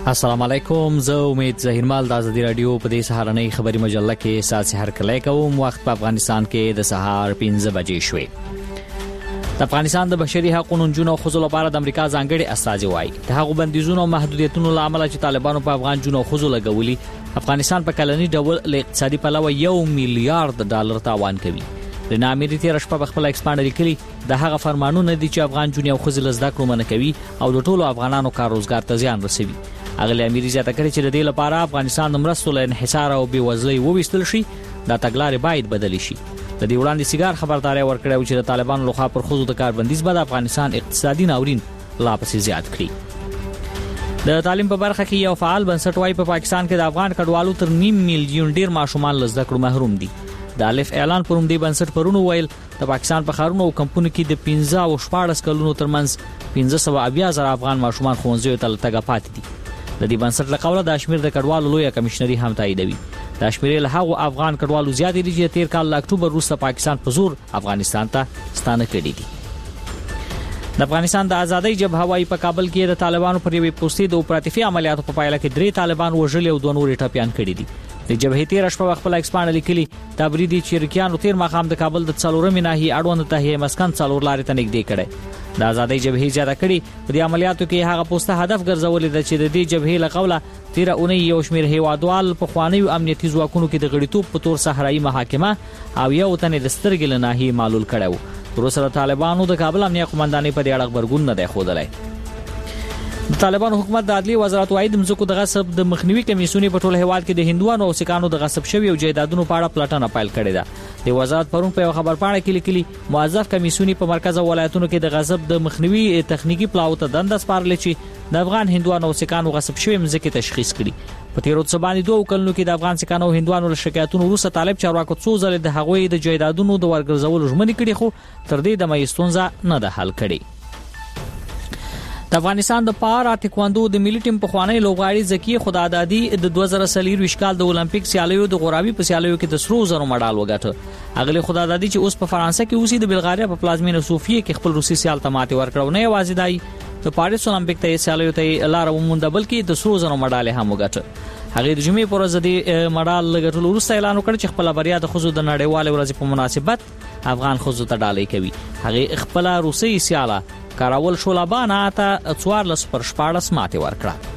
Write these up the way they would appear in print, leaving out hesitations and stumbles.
السلام علیکم. زه امید ظهیرمال د ازادي رادیو په دې سهارنۍ خبري مجله کې ساعت هر کله کوم. وخت په افغانستان کې د سهار 5 بجې شوې. د افغانستان د بشري حقوقو جنونو خزو لپاره د امریکا ځانګړي استازي وایي د هغو بندیزونو او محدودیتونو لامل چې طالبانو په افغان جنونو خزو لګولي افغانستان په کلنی ډول له اقتصادي پلوه $1 میلیارډ تاوان کوي. د نامری تیر شپه په خپل ایکسپاند لیکلي د هغه فرمانونه دي چې افغان جنونو خزو لزدا کړو منه کوي او د ټولو افغانانو کار روزګار ته زیان رسوي. اغلی امیر زیاته کړی چې د دې لپاره افغانستان د مرستو له انحصار او بېوزلۍ وویستل شي دا تګلارې باید بدل شي. د دې وړاندې سیګار خبرداري ورکړی چې د طالبانو لخوا پر خزو د کاربندیز بعد افغانستان اقتصادي ناورین لا پسې زیات کړي. د تعلیم په برخه کې یو فعال بنسټ وايي په پاکستان کې د افغان کډوالو تر 1.5 میلیون ډیر ماشومان له زده کړو محروم دي. د الف اعلان پروم دی بنسټ پرونو ویل د پاکستان په خارونو او کمپونو کې د 15 او 14 کلونو ترمنځ 1500 افغان ماشومان ښوونځیو ته لټګه پاتې دي. د دې بنسټ له قوله د شمیر د کډوالو لوی کمشنري هم تاییدوي. د شمیر له هغو افغان کډوالو زیات دي چې تیر کال له اکتوبر وروسته پاکستان په زور افغانستان ته ستانه کړي دي. د افغانستان د ازادۍ جبهه وايي په کابل کې د طالبانو پر یوې پوستې د اپراتیفي عملیاتو په پایله کې 3 طالبان وژل او 2 نور ټاپیان کړي دي. د جبهې تیر شپه خپل ایکسپاند لیکلي تبریدي چیرکیانو تیر مقام د کابل د څلورمې ناحیې اړوند ته مسکن څلور لارې ته نږدې کړي. د ازادۍ جبهې زیاته کړي په دې عملیاتو کې هغه پوسټه هدف ګرځولې ده چې د دې جبهې له قوله تیر اونۍ یو شمېر هیوادوال په خوانیو امنیتي ځواکونو کې د غړیتوب په تور صحرایي محاکمه او یو تنې د سترګې له ناحیې معلول کړو. وروسته طالبانو د کابل امنیه قومندانۍ په دې اړه خبرګون نه دی ښودلی. د طالبانو حکومت د عدلي وزارت وايي د مځکو د غصب د مخنیوي کمیسیونې په ټول هیواد کې د هندوانو او سکانو د غصب شوی او جایدادونو په اړه پلټنه پیل کړې ده. د وزارت پرون په خبر پاڼه کې لیکلي موظف کمیسیونې په مرکز او ولایتونو کې د غصب د مخنیوي تخنیکی پلاو ته دنده سپارلې چې د افغان هندوانو او سکانو غصب شوی مځکې تشخیص کړي. په تیر څو باندې 2 کلونو کې د افغان سکانو او هندوانو له شکایتونو وروسته طالب چارواکو څو ځله د هغوی د جایدادونو د ورګرځولو ژمنې کړې خو تر دې د مېستونزه نه ده حل کړي. د افغانستان د پارا تکواندو د ملي ټیم په خوانی لوبغاړي زکی خدادادي د 2023 کال د اولمپیک سیالیو د غورابي په سیالیو کې د سرو زرو مډال وګاټه. اغلی خدادادي چې اوس په فرانسه کې اوسي د بلغاریا په پلازمینه صوفیه کې خپل روسي سیال ته ماتې ورکړه. نه یوازې دای د پاریس اولمپیک ته سیالیو ته لار وموند بلکې د سرو زرو مډال هم وګاټه. هغه د جمعې پر ورځ د مډال لګټلو وروسته اعلان وکړ چې خپل بریا د خزو د نړیوال ورځ په مناسبت افغان خزو ته ډالۍ کوي. هغه خپل روسي سیاله کاراول شولابانا ته 14 پر 14 ماته ورکړه.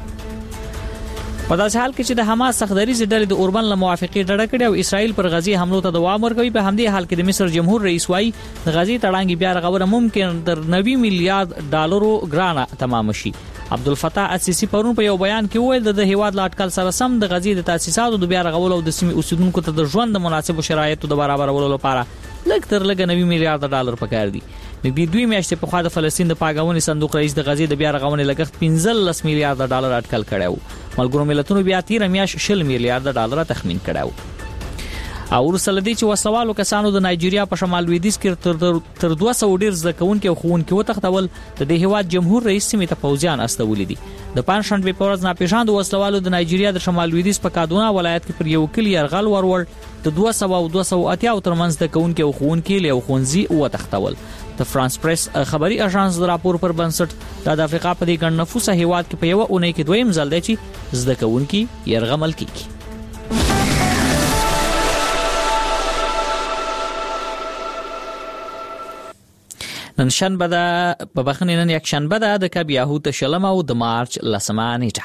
په داسې حال کې چې د حماس سخدریز ډلې د اوربن له موافقې ډډه کړې او اسرائیل پر غزي حملو ته دوام ورکوي، په همدې حال کې د مصر جمهور رئیس وايي د غزي تړانګي بیا رغونه ممکن تر $90 میلیارډ ګرانه تمام شي. عبدالفتاح السیسی پرون په یو بیان کې وویل د هیواد لا اټکل سره سم د غزي د تاسیساتو د بیا رغولو او د سیمې اوسیدونکو ته د ژوند د مناسبو شرایطو د برابرولو لپاره لږ تر لږه $90 میلیارډ پکار دي. نږدې 2 میاشتې په خوا د فلسطین د پاګاونې صندوق رئیس د غزي د بیا رغونې لګښت $15 میلیارډ اټکل کړی. ملګرو ملتونو بیا تیر میاشت $20 میلیارډ تخمین کړی. او ورسره چې وسوالو کسانو د نایجیریا په شمال لویدیځ کې تر 200 ډیر ځکهونکو او خوونکو وتښتول د دې هیواد جمهور رئیس سیمې ته پوځیان استولې دي. د پنځشنبه په ورځ ناپېژاندو وسوالو د نایجیریا د شمال لویدیځ په کادونا ولایت کې پر یو کلی یرغل ورول د 200 او 280 ترمنځ د کوونکو او خوونکو له خونځي وتښتول. د فرانس پریس خبري اژانس د راپور پر بنسټ د افریقا په دې ګڼ نفوسه هیواد کې په یو اونۍ کې دویم ځل دی چې زده کوونکي یرغمل کیږي. نن شنبه ده په بخنه نن یک شنبه ده د کب یهود شلم او د مارچ لسمه نیټه.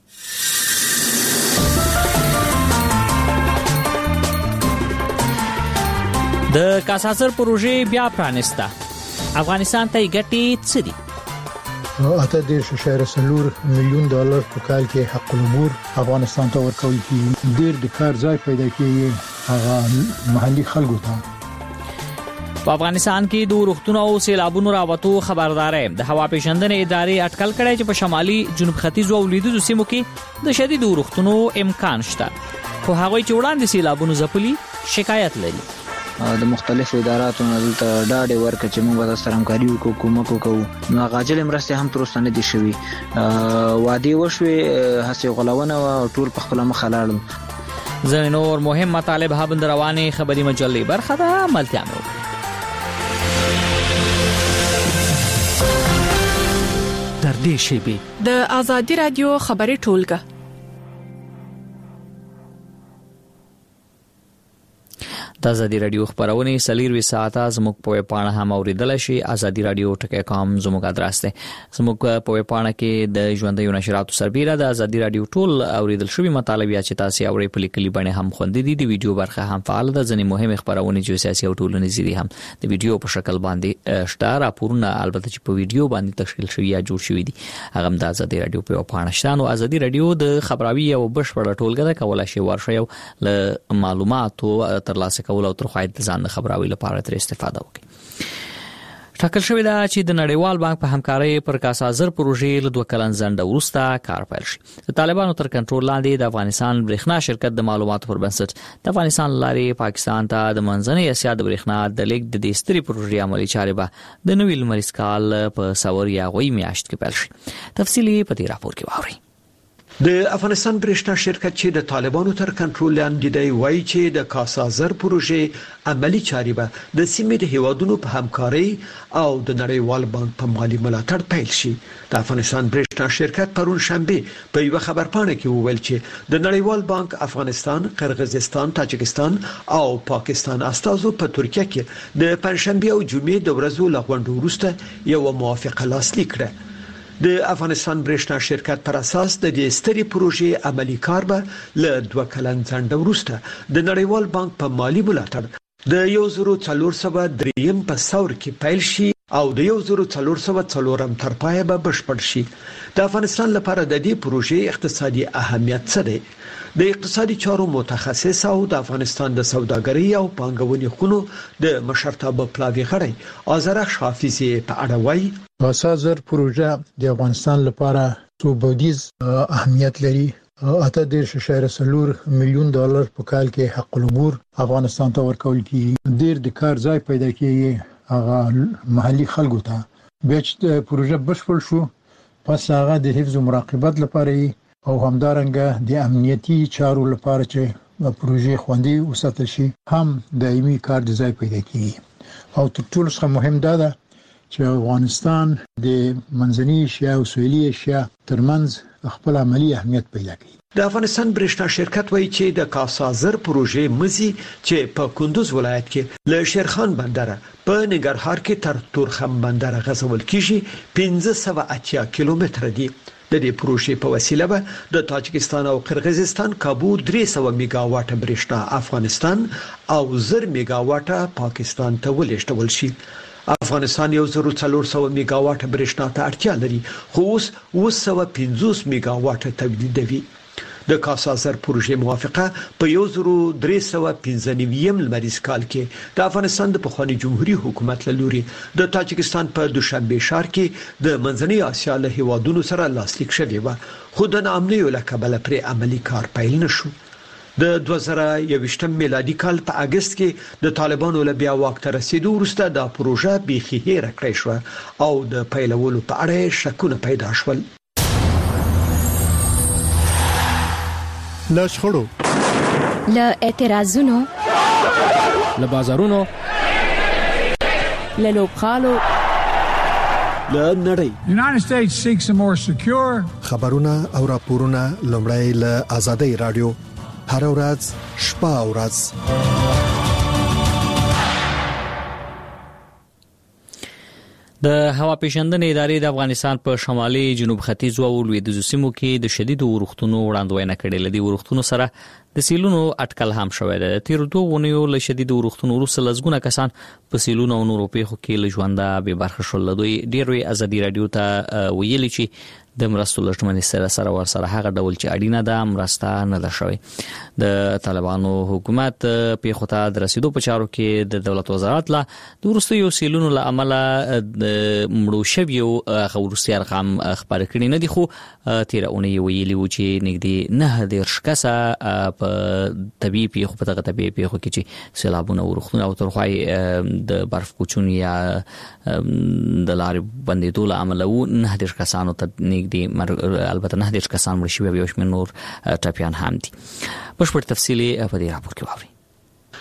د کاساسر پروژې بیا پرانسته افغانستان ته ګټې څه دي؟ $18.4 میلیون په کال کې حق العبور افغانستان ته ورکول کیږي. ډیر د کار ځای پیدا کیږي هغه محلي خلکو ته. په افغانستان کې د روغتونو او سیلابونو راوتو خبرداري د هوا پیژندنې ادارې اټکل کړی چې په شمالي جنوب ختیځ او لویدیځو سیمو کې د شدید روغتونو امکان شته، خو هغوی چې وړاندې سیلابونو ځپلي شکایت لري. د مختلفو اداراتو نه دلته ډاډ ورکړي چې موږ به سره همکاري وکړو، کومک وکړو. نو غاجل مرستې هم تر اوسه نه دي شوي. وعدې وشوې، هڅې غلونه او ټول په خپله مخه لاړل. ځینې نور مهم مطالب هم د روانې خبري مجلې برخه ده. ملتیا مې وکړي. در نږدې شي. د آزادي رادیو خبري ټولګه د آزادي رادیو خبرونه سلیروي ساعته زموږ په پاڼه هم اوریدل شي. آزادي رادیو ټکی.com زموږ ادرس دی. زموږ په پاڼه کې د ژوندۍ نشراتو سربېره د آزادي رادیو ټول اوریدل شوی مطالب یا چې تاسو اوري په لیکلي باندې هم خوندې دي. د ویډیو برخه هم فعال ده. ځینې مهمه خبرونه چې سیاسي او ټولنیزې دي هم د ویډیو په شکل باندې شته. راپورونه البته چې په ویډیو باندې تشکیل شوی یا جوړ شوی دي هغه د آزادي رادیو په پاڼه شته. نو آزادي رادیو د خبراوي او بشپړه ټولګه ده. کولای شي ورشي او له معلوماتو ترلاسه کول او تر خواید ځان خبراوي لپاره تر استفاده وکړي. ټاکل شوی دا چې د نړیوال بانک په همکارۍ پر کاسازر پروژې له 2 کلن ځنډ وروسته کار پیل شي. د طالبانو تر کنټرول لاندې د افغانستان برېښنا شرکت د معلوماتو پر بنسټ د افغانستان لارې پاکستان ته د منځنۍ اسیا د برېښنا د لیک د دستري پروژې عملي چارې به د نوې لمریز کال په سور یا غوي میاشت کې پیل شي. تفصیلی په دې راپور کې واورئ. د افغانستان برېښنا شرکت چې د طالبانو تر کنټرول لاندې دی وایي چې د کاسازر پروژې عملی چارې به د سیمې د هیوادونو په همکارۍ او د نړیوال بانک په مالی ملاتړ پیل شي. د افغانستان برېښنا شرکت پرون شنبه په یو خبرپاڼه کې وویل چې د نړیوال بانک افغانستان، قرغیزستان، تاجکستان او پاکستان استازو په ترکیه کې د پنځشنبه او جمعې د ورځو لغونډو وروسته یو موافقه لاسلیک کړه. د افغانستان برېښنا شرکت پر اساس د دې ستري پروژې عملی کار به له 2 کلن ځنډ وروسته د نړیوال بانک په مالی ملاتړ د 1403 په سور کې پیل شي او د 1404 تر پایه به بشپړ شي. د افغانستان لپاره د دې پروژې اقتصادي اهمیت څه دی؟ د اقتصادي چارو متخصص او د افغانستان د سوداګرۍ او پانګونې خونو د مشرتابه پلاوی غړي آذرخ حافظي په اړه وایي. کاسازر پروژه د افغانستان لپاره څوبودیز اهمیت لري. 8.4 میلیون ډالر په کال کې حق العبور افغانستان ته ورکول کیږي. ډیر د کار ځای پیدا کیږي هغه محلي خلکو ته. بیا چې پروژه بشپړ شو پس هغه د حفظ او مراقبت لپاره او همدارنګه د امنیتي چارو لپاره چې پروژې خوندي وساتل شي هم دایمي کار د ځای پیدا کیږي. او تر ټولو څخه مهم دا ده چې افغانستان د منځنۍ اسیا او سویلي اسیا ترمنځ خپل عملی اهمیت پیدا کړي. د افغانستان برېښنا شرکت وایي چې د کاسازر پروژې مزي چې په کندوز ولایت کې له شیرخان بندر په ننګرهار کې تر تورخم بندر غځول کیږي 580 کیلومتر دی. د دې پروژې په وسیله به د تاجکستان او قرغیزستان کابو 300 میگاواټ برېښنا افغانستان او 1000 میگاواټ پاکستان ته ولېږدول شي. افغانستان 1400 میگاواټ برېښنا ته اړتیا لري خو اوس 250 میگاواټ تولیدوي. د کاسازر پروژې موافقه په 1395 لمریز کال کې د افغانستان د پخوانی جمهوریت حکومت له لوري د تاجکستان په دوشنبه ښار کې د منځنۍ اسیا له هیوادونو سره لاسلیک شوی و خو د ناامنۍ له کبله پر عملی کار پیل نشو. د 2021 میلادي کال په اگست کې د طالبانو له بیا واک ته رسیدو وروسته د پروژه بيخي هېره کړې شو او د پیلولو په اړه شکونه پیدا شول. له شخړو، له اعتراضونو، له بازارونو، له لوبخالو، له نړۍ United States seeks a more secure خبرونه او راپورونه لومړی له آزادۍ رادیو هر ورځ شپه او ورځ. د هوا پیژندنې ادارې د افغانستان په شمالي جنوب ختیځ او لویدیځو سیمو کې د شدید اورښتونو وړاندوینه کړې. لدی اورښتونو سره د سیلونو اټکل هم شوې ده. تیر 2 غونیو له شدید اورښتونو وروسته لزګونه کسان په سیلونو او نورو پیښو کې له ژونده به برخه شول. دوی ډیروي آزادي رادیو ته ویلي چې د مرستو لټمنې سره ورسره هغه ډول چې اړینه ده مرسته نه ده شوې. د طالبانو حکومت پیښو ته د رسیدو په چارو کې د دولت وزارت لا د وروستیو سیلونو له امله مړو شویو غوړستي ارقام خبر کړي نه دي خو تیر اونۍ ویلي و چې نږدې 9 کسه په طبي پیښو په دغه طبي پیښو کې چې سیلابونه ورختونه او ترخوای د برف کوچون یا د لارې بندیدو له امله و 9 کسانو ته البته 9 کسان مړ شوي او یو شمېر نور ټپيان هم دي. بشپړ تفصیلی په دې راپور کې واورئ.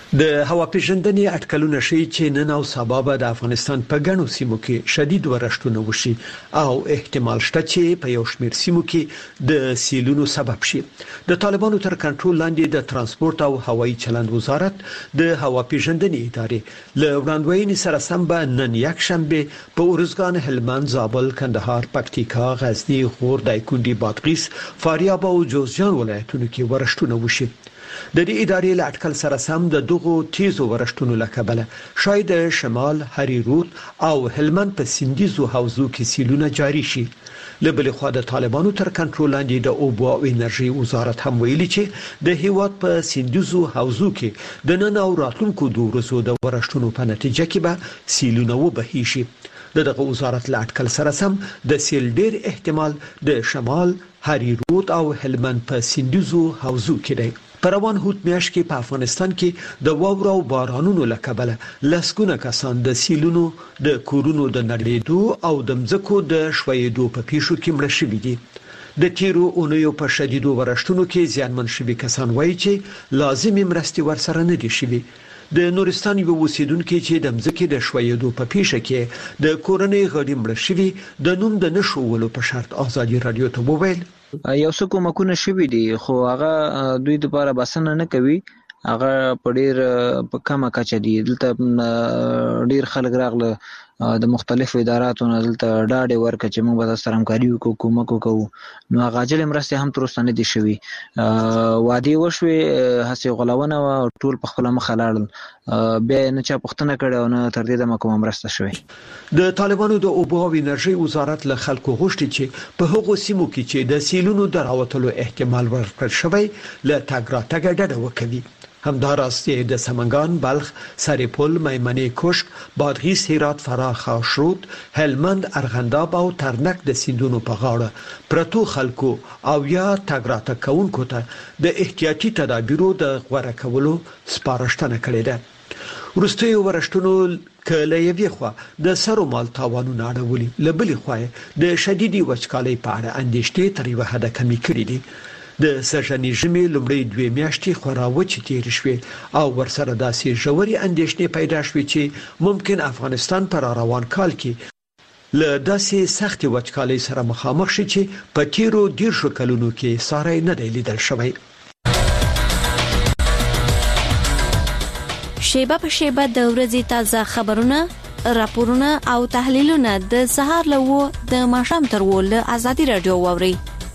د هوا پیژندنې اټکلونه ښیي چې نن او سبا به د افغانستان په ګڼو سیمو کې شدید ورښتونه وشي او احتمال شته چې په یو شمېر سیمو کې د سیلونو سبب شي. د طالبانو تر کنټرول لاندې د ترانسپورت او هوایي چلند وزارت د هوا پیژندنې ادارې له وړاندوینې سره سم به نن یک شنبه په ارزګان، هلمند، زابل، کندهار، پکتیکا، غزنی، غور، دایکنډي، بادغیس، فاریاب او جوزجان ولایتونو کې ورښتونه وشي. د دې ادارې له اټکل سره سم د دغو تیزو ورښتونو له کبله شاید شمال، هریرود او هلمند په سیندیزو حوزو کې سیلونه جاری شي. له بلې خوا د طالبانو تر کنټرول لاندې د اوبو او انرژي وزارت هم ویلي چې د هیواد په سیندیزو حوزو کې د نن او راتلونکو دوه ورځو د ورښتونو په نتیجه کې به سیلونه وبهي شي. دغه وزارت له اټکل سره سم د سیل ډیر احتمال د شمال، هریرود او هلمند په سیندیزو حوزو کې دی. په روان هوت میاشت کې په افغانستان کې د واورو او بارانونو له کبله لسګونه کسان د سیلونو، د کورونو د نړېدو او د مځکو د شویدو په پیښو کې مړه شوي دي. د تیرو اونیو په شدیدو ورښتونو کې زیانمن شوي کسان وایي چې لازمي مرستې ورسره نه دي شوي. د نورستان یو اوسیدونکو چې د مځکې د شویدو په پیښه کې د کورنۍ غړي مړه شوي د نوم د نشولو په شرط آزادي رادیو ته وویل یو څه کومکونه شوي دي خو هغه دوی لپاره بسنه نه کوي. هغه په ډیر په کمه کچه دي. دلته ډیر خلک راغله د مختلفو اداراتو نه دلته ډاډ ورکړي چې موږ به سره همکاري وکړو، کومک وکړو. نو هغه عاجل مرستې هم تر اوسه نه دي شوي. وعدې وشوې، هسې غولونه وه، ټول په خپله مخه لاړل. بیا نه چا پوښتنه کړې او نه تر دې دمه کومه مرسته شوې. د طالبانو د اوبو او انرژي وزارت له خلکو غوښتي چې په هغو سیمو کې چې د سیلونو د راوتلو احتمال ورکړل شوی له تګ راتګ ډډه وکړي. همداراز د سمنګان، بلخ، سرپل، میمنې، کشک، بادغیس، هرات، فراه، خاشرود، هلمند، ارغنداب او ترنک د سیندونو په غاړه پرتو خلکو او یا تګ راتګ کوونکو ته د احتیاطي تدابیرو د غوره کولو سپارښتنه کړې ده. وروستي ورښتونو کله یوې خوا د سرو مال تاوانونه اړولي، له بلې خوا د شدیدي وچکالۍ په اړه اندېښنې تر یوه حده کمې کړې دي. د سږنۍ ژمي لومړۍ 2 میاشتې خورا وچې تېرې شوې او ورسره داسې ژورې اندېښنې پیدا شوې چې ممکن افغانستان پر روان کال کې له داسې سختې وچکالۍ سره مخامخ شي چې په تیرو 10 کلونو کې ساری نه دی لیدل شوی. شیبه په شیبه د ورځې تازه خبرونه، راپورونه او تحلیلونه د سهار له د ماښام تر ول آزادي رادیو واوري.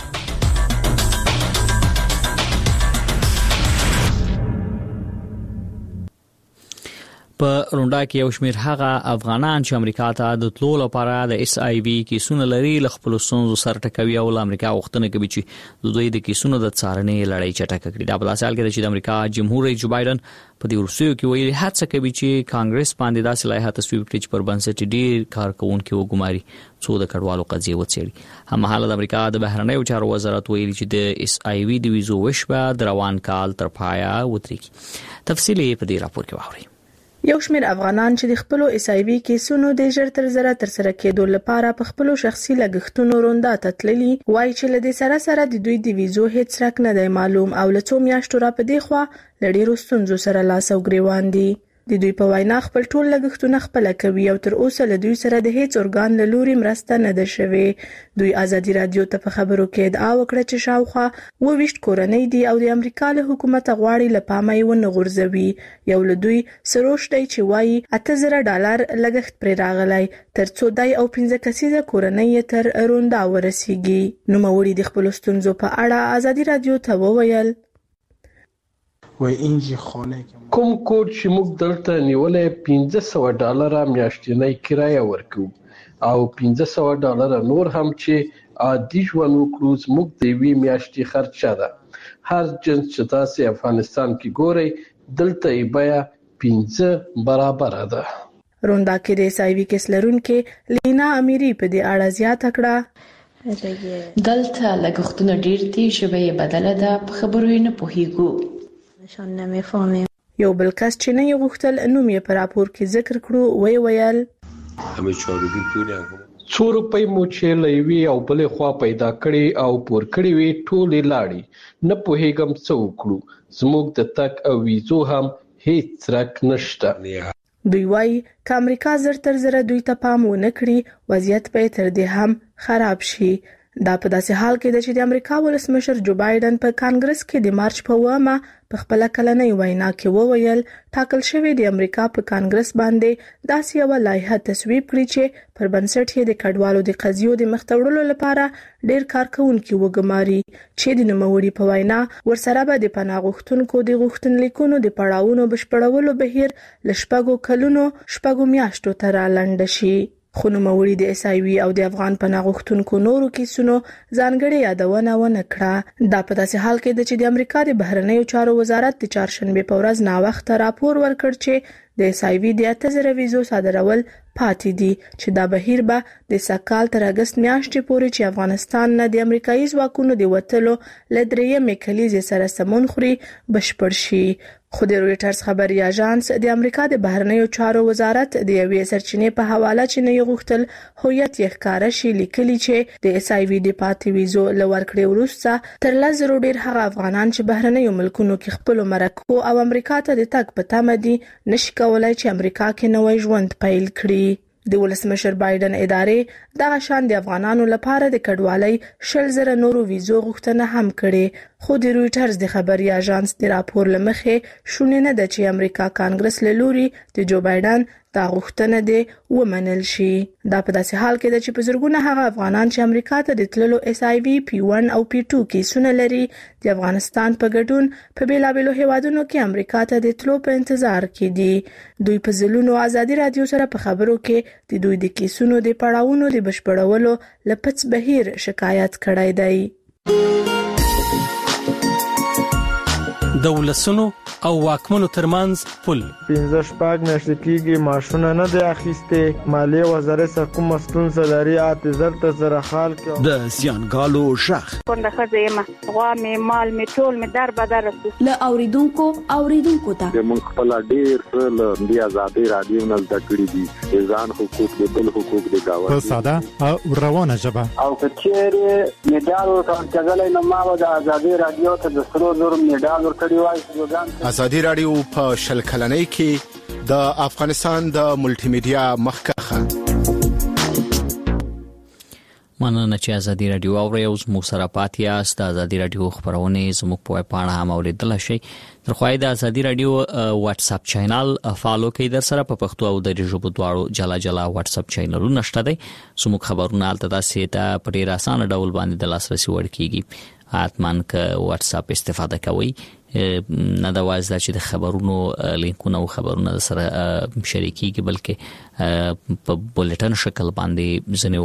په رونډا کې یو شمېر هغه افغانان چې امریکا ته د تلو لپاره د اس آی وی کیسونه لري له خپل ستونزو سره ټکوي او امریکا غوښتنه کوي چې د دوی د کیسونو د څارنې لړۍ چټکه کړي. دا په داسې حال کې چې د امریکا جمهور رئیس جو بایدن په دې ورسېو کې ویلي هڅه کوي چې کانګرس باندې داسې لایحه تصویب کړي چې پر بنسټ ډیر کارکونکو وګماري څو د کډوالو قضیه وڅېړي. هممهاله د امریکا د بهرنیو چارو وزارت ویلي چې د اس آی وی د ویزو وشبه د روان کال تر پایا وتري. تفصیل په دې راپور کې واورئ. یو شمېر افغانان چې د خپل اس آی وی کیسونو د ژر تر ژره تر سره کېدو لپاره په خپل شخصي لګښتونو روندا ته تللي وایي چې له دې سره د دوی د ویزو هیڅ رک نه دی معلوم او له څو میاشتو را په دې خوا له ډېرو ستونزو سره لاس او ګریوان دي. د دوی په وینا خپل ټول لګښتونه خپل کوي او تر اوسه له دوی سره د هیڅ ارګان له لوري مرسته نه ده شوې. دوی آزادي رادیو ته په خبرو کې ادعا وکړه چې شاوخوا 22 کورنۍ دي او د امریکا له حکومت غواړي له پامه یې ونه غورځوي. یو له دوی سروش دی چې وایي $8000 لګښت پرې راغلی ترڅو دای او 15 کسیزه کورنۍ تر روندا ورسیږي. نوموړي د خپل ستونزو په اړه آزادي رادیو ته وویل کوم کوډ چې موږ دلته نیولې $1500 میاشتنی کرایه ورکو او $1500 نور هم چې عادي ژوند وکړو زموږ د وی میاشتې خرچه ده. هر جنس چې تاسو افغانستان کې ګورئ دلته یې بیا 15 برابر ده. روندا کې د سایوي کیس لرونکې لینا امیری په دې اړه زیاته کړه دلته لګښتونه ډیر دي شبې بدله ده په خبرو نه پوهیږو. یو بل کس چې نه یو غوښتل نوم یې په راپور کې ذکر کړو ویل څو روپۍ مو چې لوي او بلې خوا پیدا کړي او پور کړي وي ټولې لاړې نه پوهیږم څه وکړو. زموږ د تک او ویزو هم هیڅ څرک نشته. دوی وايي چې امریکا زر تر زر دوی ته پام ونه کړي وضعیت به تر دې هم خراب شي. دا په داسې حال کې ده چې د امریکا ولسمشر جو بایدن په کانګرس کې د مارچ په 9 په خپل کلنۍ وینا کې وویل ټاکل شوی د امریکا په کانګرس باندې داسې یو لایحه تصویب کړي چې پر بنسټ یې د کډوالو د قضیو د مختوړلو لپاره ډیر کارکونکو وګماري چې د نوموړي په وینا ورسره به د پناه غوښتونکو د غوښتنلیکونو د پړاوونو بشپړولو بهیر لشپږو کلونو شپږو میاشتو تر لاندې شي. خو نوموړي د اس ای وی او د افغان پناه غوښتونکو نورو کیسونو ځانګړي یادونه ونه کړه. دا په داسې حال کې ده چې د امریکا د بهرنیو چارو وزارت د چهارشنبه په ورځ نا وخت راپور ورکړ چې د اس ای وی د 8000 ویزو صادرول پاتې دي چې دا بهیر به د سکهال تر اگست میاشتې پورې چې افغانستان نه د امریکایي ځواکونو د وټلو لدرېمې کلیزې سره سمون خوري بشپړ شي. خو د رويټرز خبري اژانس د امریکا د بهرنیو چارو وزارت د یوې سرچینې په حواله چې نه غوښتل هویت یې ښکارا شي لیکلي چې د اس ای وی د پاتې ویزو لور کړې وروسته تر 1000 ډیر هغه افغانان چې بهرنیو ملکونو کې خپل مرکو او امریکا ته د تګ په تمه دي نشي کولای چې امریکا کې نوې ژوند پیل کړي. د ولسمشر بایدن ادارې دغه شان د افغانانو لپاره د کډوالۍ 100,000 نورو ویزو غوښتنه هم کړې. خو د رويټرز د خبري اژانس د راپور لمخې شونه نه ده چې امریکا کانګرس له لوري د جو بایدن دا غوښتنه دي ومنل شي. دا په داسې حال کې ده چې په زرګونه هغه افغانان چې امریکا ته د تللو اس ای وی پی1 او پی2 کیسونه لري د افغانستان په ګډون په بیلابېلو هیوادونو کې امریکا ته د تللو په انتظار کې دي. دوی په ځلونو ازادي رادیو سره په خبرو کې د دوی د کیسونو د پړاوونو د بشپړولو لپس بهیر شکایت کړی دی. د ولسونو او واکمنو ترمنځ پل 15 میاشتې کېږي ماشونه نه دی اخیسته مالیه وزارت حکومت مستون سلاري اتزر ته سره خال کې د سیانګالو شخ کنده خزیمه غوا می مال می ټول می در بدر له اوریدونکو ته موږ خپل ډیر څه د آزادي رادیو نه د کړی دي ځان حقوق د بل حقوق د گاوه په ساده او روانه ژبه او کچېره میډال ورته کېدلای نو ما د آزادي رادیو ته د 300 میډال ورکړی وای. آزادي رادیو په شل کلنۍ کې د افغانستان د ملټي میډیا مخکخه مننه چې آزادي رادیو او یو زموږ سره پاتې یاست. د آزادي رادیو خبرونه زموږ په پاڼه هم اوریدل شي. ترخوای د آزادي رادیو واتس اپ چینل فالو کړئ. در سره په پښتو او د ژبو دواړو جلا جلا واتس اپ چینلونه شته دي. زموږ خبرونه الته تاسو ته په ډیر اسانه ډول باندې د لاسرسي وړ کیږي. حتمان ک واتس اپ استفاده کوئ. نه دا وایي چې د خبرونو لینکونه او خبرونه سره شریکيږي بلکې په بولټن شکل باندې ځنې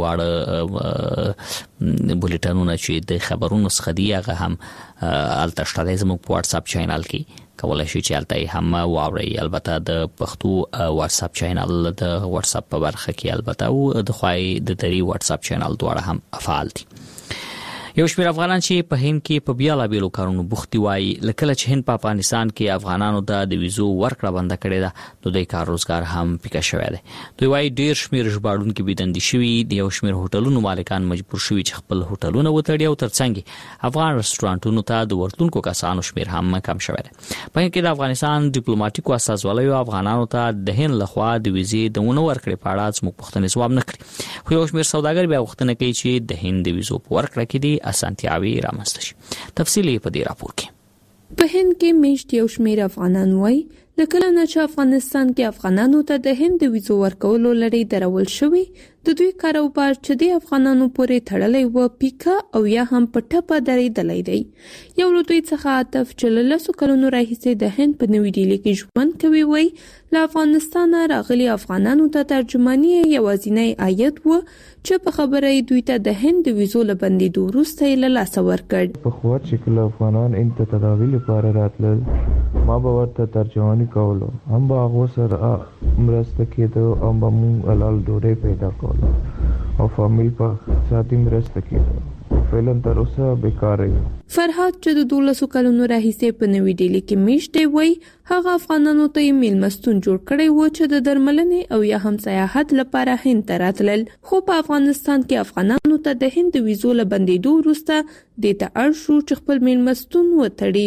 واړه بولټنونه چې د خبرونو څخه دی هغه هم الته شته زموږ په واتس اپ چینل کې کولای شئ چې الته هم واورئ. البته د پښتو واتس اپ چینل د واتس اپ په برخه کې البته او د خوای د دری واتس اپ چینل دواړه هم فعال دي. یو شمېر افغانان چې په هند کې په بیلابېلو کارونو بوختي وای لکه چې هند په افغانستان کې افغانانو ته د ویزو ورکړه بند کړې ده نو د کار روزګار هم پکې شوی دی. دوی وای ډیر شمېر ژباړونکو بيدندې شوي دي. یو شمېر هوټلونو مالکان مجبور شوي چې خپل هوټلونه وتړي او ترڅنګ افغان رستورانټونو ته د ورتلونکو کسانو شمېر هم کم شوی دی. په هند کې د افغانستان ډیپلوماټیکو استازوالو افغانانو ته د هند لخوا د ویزې د ونه ورکړې په اړه زموږ پوښتنې ځواب نه کړي. خو یو شمېر سوداګر بیا غوښتنه کوي چې د هند د ویزو په ورکړه کې دي اسانتیاوي رامنځته شي. تفصیلی په دې راپور کې په هند کې میشت یو شمېر افغانان وای لکه نه چې افغانستان کې افغانانو ته د هند د ویزو ورکولو لړۍ درول شوی د دوی کاروبار چې د افغانانو پورې تړلې و پیکا او یا هم په ټپه درېدلې دی. یو له دوی څخه عاطف چې له کلونو راهیسې د هند په نوې ډیلي کې ژوند کوي وای له افغانستان راغلي افغانانو ته ترجمانی یوازینی آیت و چې په خبره دوی ته د هند د ویزو لبندې وروسته له لاس ورکړ. په خو چې کله افغانان انت تداویل لپاره راتلل ما به ورته ترجمانی کولو هم به هغه سره مرسته کېدو هم به مونږ حلال ډوډۍ پیدا کولو او فامیل په ساتي مرسته کېدو. فعلا تر اوسه بیکاره یم. فرهاد چې د 12 کلونو راهیسې په نوې ډیلي کې میشته وای هغه افغانانو ته میلمستون جوړ کړی و چې د درملنې او یا هم سیاحت لپاره هند ته راتلل. خو په افغانستان کې افغانانو ته د هند ویزو لبندېدو وروسته د ته اړ شو چې خپل میلمستون وتړي.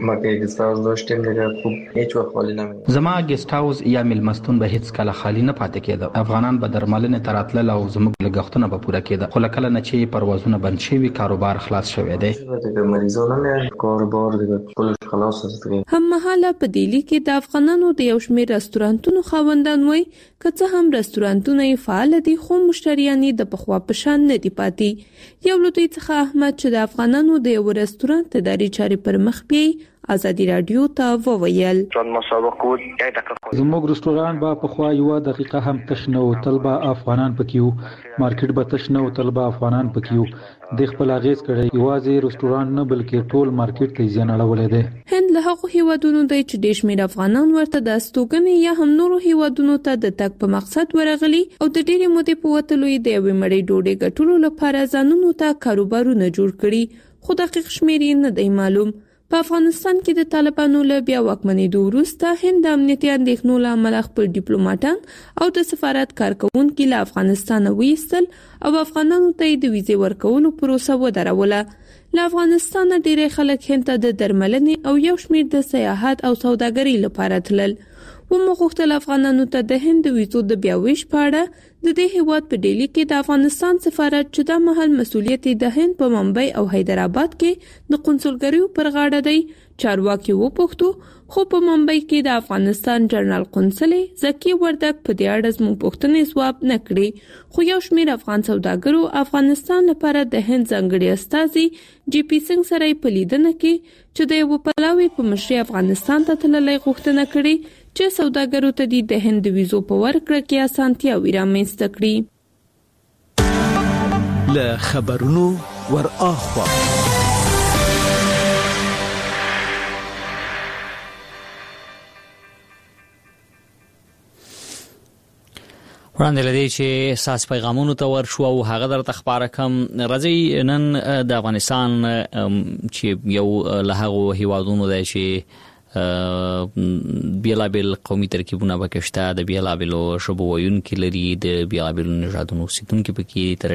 مکه ګست هاوس دوشتم دغه خوب هیڅ وخت خالی نه زما ګست هاوس یا ملمستون به هیڅ کله خالی نه پاتې کېده. افغانان به درملنې تراتل او زموږ لګښتونه به پوره کېده، خو کله نه چې پروازونه بند شوي کاروبار خلاص شوی دی. د مریضانو نه کاروبار د ټول خلاص شوی. هم مهاله په دیلی کې د افغانانو د یو شمېر رستورانتونو خاوندان وایي که څه هم رستورانتونه یې فعال دي خو مشتریان د پخوا په شان نه دي پاتې. یو له دوی څخه احمد چې د افغانانو د یو رستورانت اداري چارې پر مخ بیاي ازادي رادیو ته وویل زموږ رستوران به په خوا یو دقیقه هم تشنه او طلبه افغانان پکيو، مارکیټ به تشنه او طلبه افغانان پکيو. د خپل اغیز کړي یوازې رستوران نه بلکې ټول مارکیټ ته زیان اړولې ده. هند له هغو هیوادونو دی چې ډېر شمېر افغانان ورته د استوګنې یا هم نورو هیوادونو ته د تګ په مقصد ورغلي او د ډېرې مودې په وتلو یې د یوې مړۍ ډوډۍ ګټلو لپاره ځانونو ته کاروبارونه جوړ کړي، خو دقیق شمېر یې نه دی معلوم. په افغانستان کې د طالبانو له بیا واکمنېدو وروسته هند د امنیتي اندېښنو له امله خپل ډیپلوماټان او د سفارت کارکوونکي له افغانستانه ویستل او افغانانو ته د ویزې ورکولو پروسه ودروله. له افغانستانه ډېری خلک هند ته د درملنې او یو شمېر د سیاحت او سوداګرۍ لپاره تلل. ومو غوښتل افغانانو ته د هند د ویزو د بیا ویش په اړه د دې هیواد په ډیلی کې د افغانستان سفارت چې د مهال مسؤلیت د هند په ممبئی او حیدرآباد کې د قونسلګریو پر غاړه دی چارواکي وپوښتو، خو په ممبئی کې د افغانستان جنرال قونسل زکی وردک په دې اړه زموږ پوښتنې ځواب نه کړې. خو یو شمېر افغان سوداګرو افغانستان لپاره د هند ځانګړي استازي جی پی سنگ سره په لیدنه کې چې د یو پلاوي په مشري افغانستان ته تللی غوښتنه کړې چې سوداګرو ته د هند ویزو په ورکړه کې اسانتیاوې رامنځته کړي. له خبرونو ور اخوا وړاندې لدی چې اساس پیغامونو ته ورشو او هغه درته خبره کم راځي. نن د افغانستان چې یو له هغو هیوادونو دی چې بیلابل قومي ترکیبونه پکشته، د بیلابلو شبو ویونکي لري، د بیلابلو نژادونو اوسیدونکي پکې تر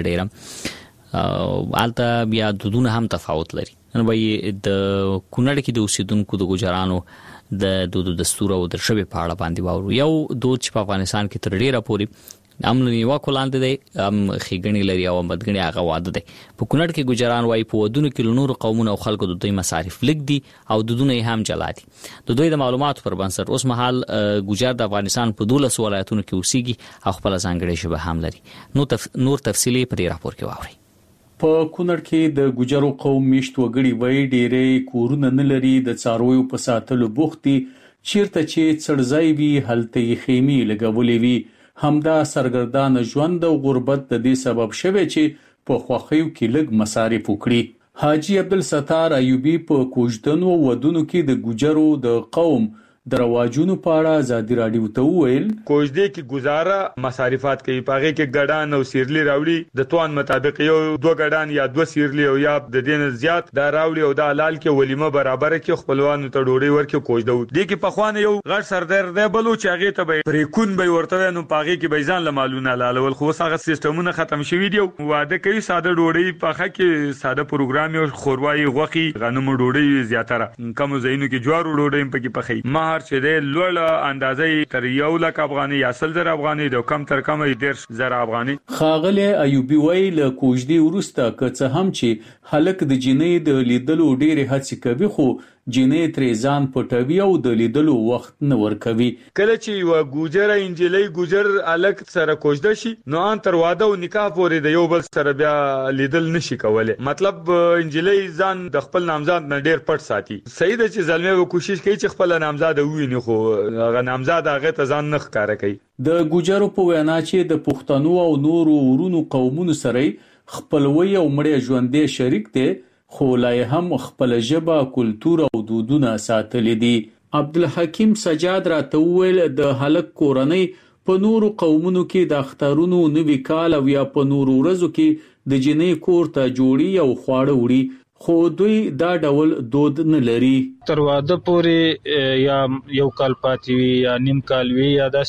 ډیره الته بیا دودونه هم تفاوت لري. نو به د کونړ کې د اوسیدونکو د ګوجرانو د دود دستور او د شبي په اړه باندې واورو. یو دود چې په افغانستان کې تر ډیره پورې امن نیوا کولاند دی خېګنی لري او بدګنی هغه واده دی. په کونړ کې ګوجران وای په ودونو کې نور قومونه او خلکو د دوی مصارف لګ دي او دودونه هم جلا دي. د دوی د معلوماتو پر بنسټ اوس مهال ګوجر د افغانستان په 12 ولایتونو کې اوسېږي او خپل ځانګړي شبه هم لري. نور تفصیلی په دې راپور کې واوري. په کونړ کې د ګوجرو قوم میشت وګړي وای ډېرې کورونه نه لري، د څارویو په ساتلو بوختي، چیرته چې څړځای وي هلته یې خیمې لګولې وي. همدا سرګردان ژوند او غربت د دې سبب شوی چې په خوخیو کې لږ مصارف وکړي. حاجی عبدالستار ایوبی په کوژدنو ودونو کې د ګوجرو د قوم د رواجونو په اړه ازادي رادیو ته وویل کوژدې کې گزاره مصارفات کوي، پاغه کې ګډان او سیرلی راوړي، د توان مطابق یو دوه ګډان یا دوه سیرلی او یا د دین زیات دا راوړي او د حلال کې ولیمه برابر کې خپلوانو ته ډوډۍ ورکې کوژدو. د کې په خوانه یو غټ سردار دی بلو چې هغه ته به پریکون به ورته نو پاغه کې به ځان لمالونه لالول، خو هغه سیستمونه ختم شوي دي. واده کوي ساده ډوډۍ پاخه کې ساده پروګرام او خوروای غوخي غنمو ډوډۍ زیاتره کم زینو کې جوارو ډوډۍ پکې پخې مہر چې د لوړ اندازې تر 1 لک افغاني یا 100,000 افغاني د کم تر کم 10,000 افغاني. خاغله ایوبی ویل کوژدي ورسته که هم چې هلک د جنې د لیدلو ډېر هڅه کوي خو جنې تریزان پټوي او د لیدلو وخت نه ورکوي. کله چې یو ګوجر انجلۍ ګوجر الک سره کوژده شي نو ان تر واده او نکاح پورې د یو بل سره بیا لیدل نشي کولای. مطلب انجلۍ ځان د خپل نامزاد نه ډېر پټ ساتي. صحیح ده چې زلمه و کوشش کوي چې خپل نامزاد وویني خو هغه نامزاد هغه ته ځان نه ښکارا کوي. د ګوجرو په وینا چې د پښتنو او نورو ورونو قومونو سره خپلوي او مړی ژوندې شریک دي خو لا هم خپل ژبه، کلتور او دودونه ساتلي دي. عبدالحکیم سجاد راته ویل د هلک کورنۍ په نورو قومونو کې د اخترونو نوي کال او یا په نورو ورځو کې د جنې کور ته جوړي او خواړه وړي خو دوی دا ډول دود نه لري. تر واده پورې یا یو کال پاتې وي یا نیم کال وي یا داسې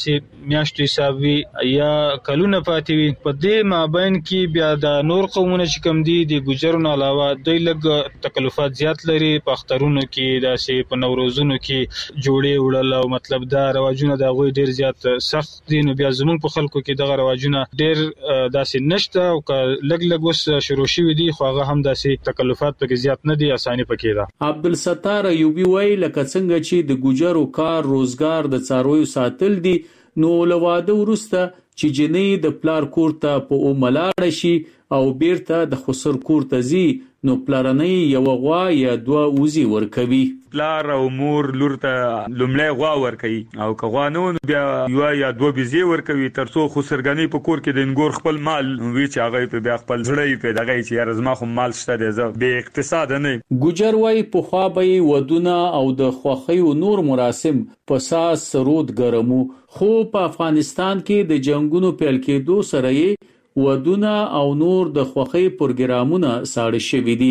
میاشتو حساب وي یا کلونه پاتې وي. په دې مابین کې بیا د نور قومونه چې کم دي د ګوجرونو علاوه دوی لږ تکلفات زیات لري. په اخترونو کې داسې په نوروزونو کې جوړې وړل او مطلب دا رواجونه د غوي ډیر زیات سخت دي. نو بیا زمونږ په خلکو کې دغه رواجونه ډیر داسې نشته او لږ وس شروع شوي دي خو هغه هم داسې تکلفات پکې زیات نه دي، اساني پکې ده. عبدالستار ایوبی وایي لکه څنګه چې د ګوجرو کار روزګار د څارویو ساتل دي، نو له واده وروسته چې جنۍ د پلار کور ته په اوملاړه شي او بیرته د خسر کور ته ځي، نو پلارنۍ یو غوا یا دوه وزي ورکوي. پلار او مور لور ته لومړی غوا ورکوي او که غوا نه ونه بیا یو یا دوه بيزي ورکوي ترڅو خسرګنۍ په کور کې د انګور خپل مال وی چې هغه په بیا خپل ځړې په دغه چې یار زما خو مال شته دی به اقتصاد نه. ګوجر وای په خوا به ودونه او د خوخي او نور مراسم په ساس سرود ګرمو، خو په افغانستان کې د جنگونو پیل کېدو سره یې ودونه او نور د خوخي پروګرامونه ساړه شوي دي.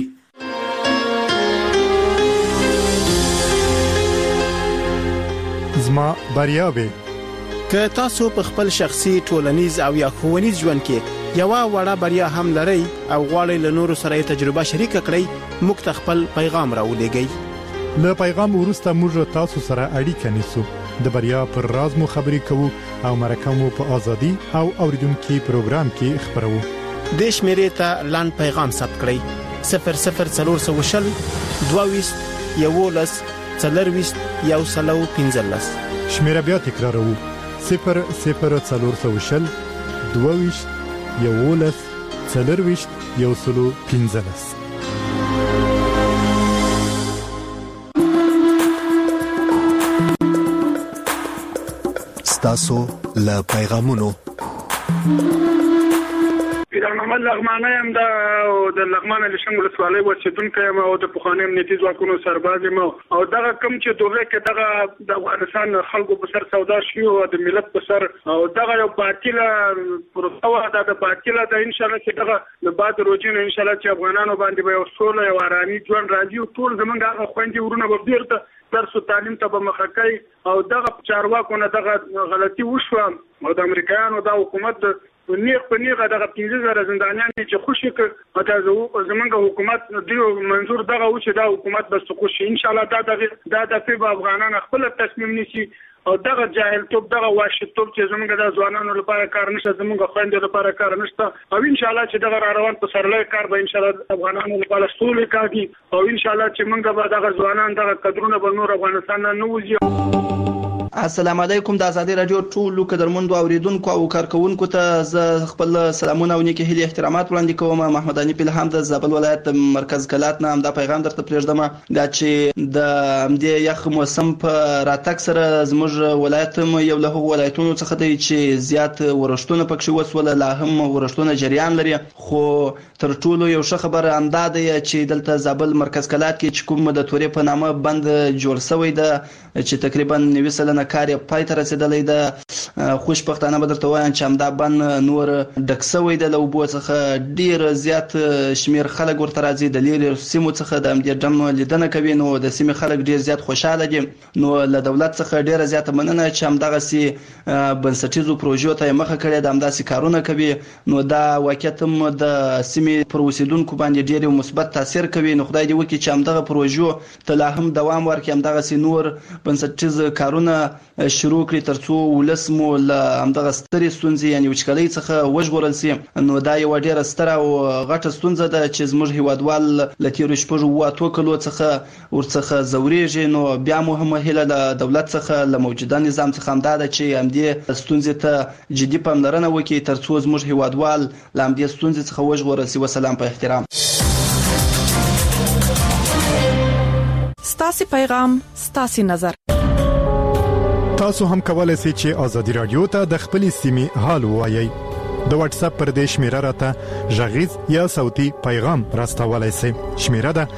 زما بریا به که تاسو په خپل شخصي ټولنیز او یا ښوونیز ژوند کې یو وړه بریا هم لرئ او غواړئ له نورو سره تجربه شریک کړئ، موږ ته خپل پیغام راولېږئ. له پیغام وروسته موږ تاسو سره اړیکه نیسو، د بریا پر راز مو خبرې کوو او مرکه مو په ازادي او اوریدونکو پروګرام کې خبرو. د شمیرې ته لاند پیغام ثبت کړئ 00420 22 11 40 115. شمیره بیا تکراروو 00420 22 11 40 115. ستاسو له پیغامونو محمد لغمانه هم د لغمانه لشم ولسوالۍ اوسیدونکی یم او د پخواني امنیتي ځواکونو سرباز یم او دغه کوم چې دوه کې دغه د افغانستان خلکو په سر سودا شي او د ملت په سر او دغه یو باطله پروسه د باطله د ان شاء الله چې دغه د بعد روزینه ان شاء الله چې افغانانو باندې به یو سوله او آرامي ژوند راځي. ټول زمونږ هغه خويندې ورونه به بیرته درس او تعلیم ته به مخکې او دغه چارواکو نه دغه غلطي وشوه او د امریکایانو د حکومت نیغ په نیغه دغه 15000 زندانیان چې خوشي کړ او زمونږ حکومت دیو منظور دغه و چې دا حکومت بس خوشي ان شاء الله دا د په افغانان خپل تصمیم نیسي او دغه جاهل توپ دغه واشي توپ چې زمونږ د ځوانانو لپاره کار نشته، زمونږ خويندو لپاره کار نشته او ان شاء الله چې دغه روان په سرلای کار به ان شاء الله افغانانو لپاره ستولې کوي او ان شاء الله چې موږ به دغه ځوانان دغه قدرونه به نور افغانستان نه وځي. السلام علیکم. د آزادي رادیو ټولو قدرمنو اوریدونکو او کارکونکو ته زه خپل سلامونه او نیکی هیلې احترامات وړاندې کوم. محمد علي پیلهام د زابل ولایت مرکز کلات نه هم دا پیغام درته پرېږدم دا چې د دې یخ موسم په راتګ سره زموږ ولایت یو له ولایتونو څخه دی چې زیات ورښتونه پکې وسول، لا هم ورښتونه جریان لري، خو تر ټولو یو ښه خبره هم دا ده چې دلته زابل مرکز کلات کې چې کوم د تورې په نامه بند جوړ شوی ده چې تقریبا 90 سلنه کار یې پای ته رسیدلی ده. خوشبختانه به درته وایم چې همدا بند نور ډک شوی ده له اوبو څخه، ډیر زیات شمیر خلک ورته راځي د لرې سیمو څخه د همدې ډم لیدنه کوي، نو د سیمې خلک ډیر زیات خوشاله دي. نو له دولت څخه ډیره زیاته مننه چې همدغسې بنسټیزو پروژو ته یې مخه کړې ده، همداسې کارونه کوي. نو دا واقعیت هم د سیمې پر اوسیدونکو باندې ډیر مثبت تاثیر کوي. نو خدای دې وکړي چې همدغه پروژو ته لا هم دوام ورکړي، همدغسې نور بنسټیز کارونه شروع کړي ترڅو ولس مو له همدغه سترې ستونزې یعنې وچکالۍ څخه وژغورل سي. نو دا یوه ډیره ستره او غټه ستونزه ده چې زموږ هیوادوال له تېرو 6 کلو څخه ورڅخه ځورېږي. نو بیا مو هم هیله له دولت څخه له موجوده نظام څخه همدا ده چې همدې ستونزې ته جدي پاملرنه وکړي ترڅو زموږ هیوادوال له همدې ستونزې څخه وژغورل سي. وسلام په احترام. ستاسو پیغام ستاسو نظر. تاسو هم کولای شئ چې آزادي رادیو ته د خپل سیمې حال ووایي. د واتس اپ پر دې شمیره راته ژغیز یا صوتي پیغام راستولای شئ. شمیره ده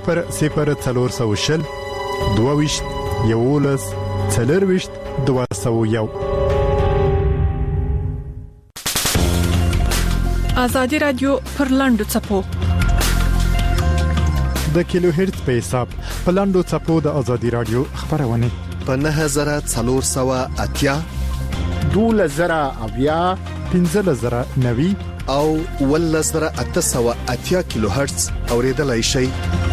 00420 22 11 40 201. آزادي رادیو پر لاندو چپو د کیلو هرتز په حساب په لاندو چپو د آزادي رادیو خبرونه په 9480 12090 15090 او 11880 کیلو هرتز اوریدلای شي.